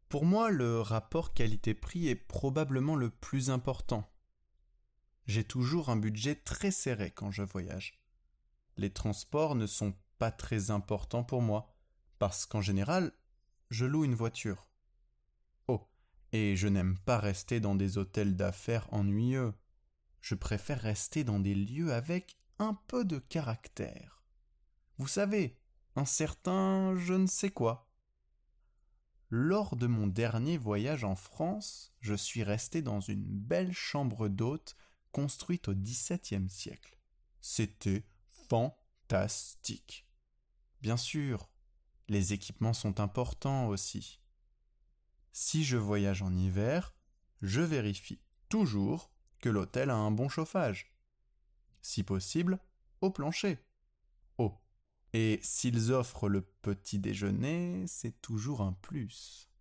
Pour moi, le rapport qualité-prix est probablement le plus important. J'ai toujours un budget très serré quand je voyage. Les transports ne sont pas très importants pour moi, parce qu'en général, je loue une voiture. Oh, et je n'aime pas rester dans des hôtels d'affaires ennuyeux. Je préfère rester dans des lieux avec un peu de caractère. Vous savez, un certain je ne sais quoi. Lors de mon dernier voyage en France, je suis resté dans une belle chambre d'hôte construite au XVIIe siècle. C'était fantastique. Bien sûr, les équipements sont importants aussi. Si je voyage en hiver, je vérifie toujours que l'hôtel a un bon chauffage. Si possible, au plancher. Oh, et s'ils offrent le petit déjeuner, c'est toujours un plus.